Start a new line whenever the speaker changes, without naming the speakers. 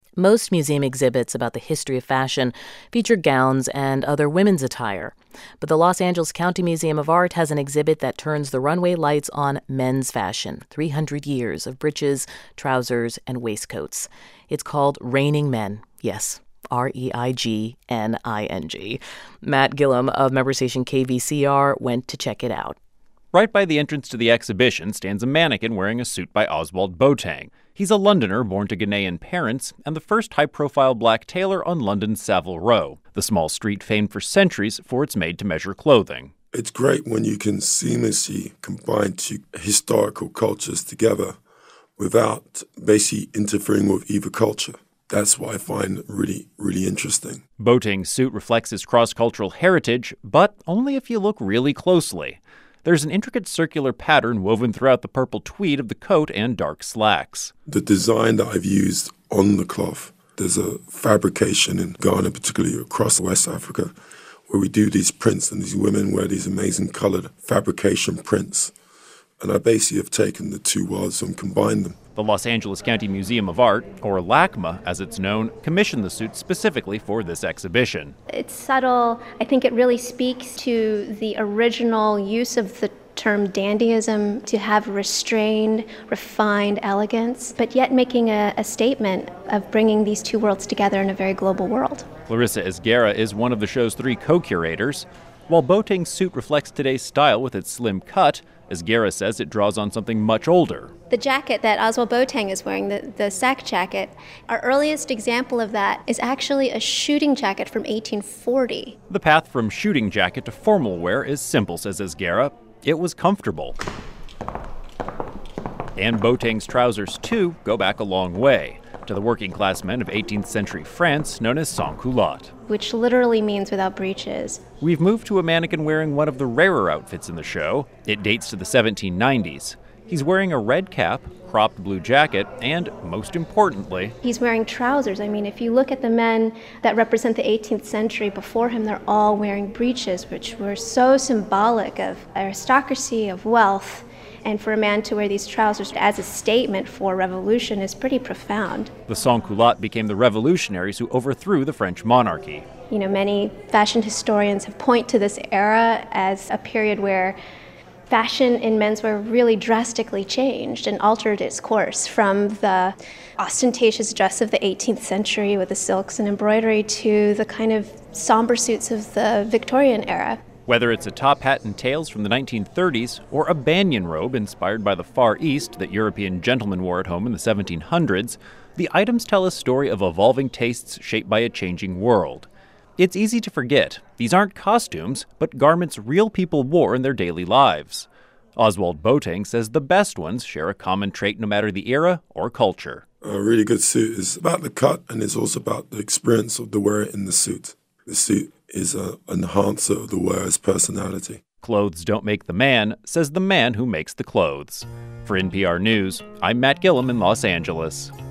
Most museum exhibits about the history of fashion feature gowns and other women's attire. But the Los Angeles County Museum of Art has an exhibit that turns the runway lights on men's fashion, 300 years of breeches, trousers, and waistcoats. It's called Reigning Men. Yes, Reighning. Matt Gillum of member station KVCR went to check it out.
Right by the entrance to the exhibition stands a mannequin wearing a suit by Oswald Boateng. He's a Londoner born to Ghanaian parents and the first high-profile black tailor on London's Savile Row, the small street famed for centuries for its made-to-measure clothing.
It's great when you can seamlessly combine two historical cultures together without basically interfering with either culture. That's what I find really, really interesting.
Boateng's suit reflects his cross-cultural heritage, but only if you look really closely. There's an intricate circular pattern woven throughout the purple tweed of the coat and dark slacks.
The design that I've used on the cloth, there's a fabrication in Ghana, particularly across West Africa, where we do these prints and these women wear these amazing colored fabrication prints. And I basically have taken the two worlds and combined them.
The Los Angeles County Museum of Art, or LACMA as it's known, commissioned the suit specifically for this exhibition.
It's subtle. I think it really speaks to the original use of the term dandyism, to have restrained, refined elegance, but yet making a statement of bringing these two worlds together in a very global world.
Larissa Esguerra is one of the show's 3 co-curators. While Boateng's suit reflects today's style with its slim cut, Esguerra says it draws on something much older.
The jacket that Oswald Boateng is wearing, the sack jacket, our earliest example of that is actually a shooting jacket from 1840.
The path from shooting jacket to formal wear is simple, says Esguerra. It was comfortable. And Boateng's trousers, too, go back a long way, to the working-class men of 18th century France known as sans-culottes,
which literally means without breeches.
We've moved to a mannequin wearing one of the rarer outfits in the show. It dates to the 1790s. He's wearing a red cap, cropped blue jacket, and, most importantly,
he's wearing trousers. I mean, if you look at the men that represent the 18th century before him, they're all wearing breeches, which were so symbolic of aristocracy, of wealth. And for a man to wear these trousers as a statement for revolution is pretty profound.
The sans-culottes became the revolutionaries who overthrew the French monarchy.
You know, many fashion historians have pointed to this era as a period where fashion in menswear really drastically changed and altered its course from the ostentatious dress of the 18th century with the silks and embroidery to the kind of somber suits of the Victorian era.
Whether it's a top hat and tails from the 1930s or a banyan robe inspired by the Far East that European gentlemen wore at home in the 1700s, the items tell a story of evolving tastes shaped by a changing world. It's easy to forget, these aren't costumes, but garments real people wore in their daily lives. Oswald Boateng says the best ones share a common trait no matter the era or culture.
A really good suit is about the cut, and it's also about the experience of the wearer in the suit. The suit is an enhancer of the wearer's personality.
Clothes don't make the man, says the man who makes the clothes. For NPR News, I'm Matt Gillum in Los Angeles.